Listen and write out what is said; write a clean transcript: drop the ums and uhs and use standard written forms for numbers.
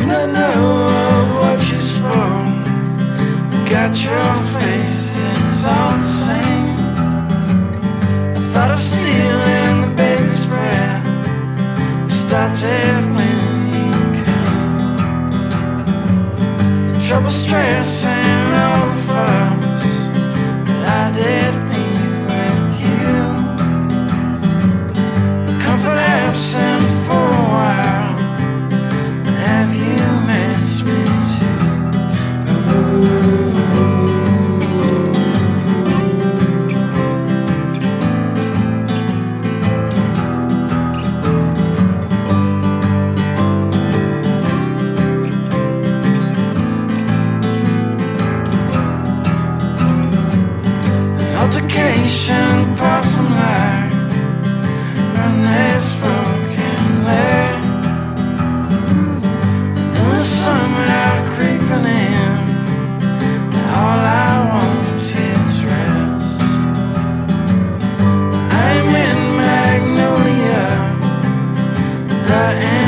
not know of what you spoke. Got your faces all the same. I thought of stealing the baby's breath. Stopped it when you came. The trouble, stress, and all the fuss that I did leave with you. The comfort absent for a while. Have you missed me too? Ooh. Altercation, possum light, run this broken leg. In the summer creeping in, all I want is rest. I'm in Magnolia, but I am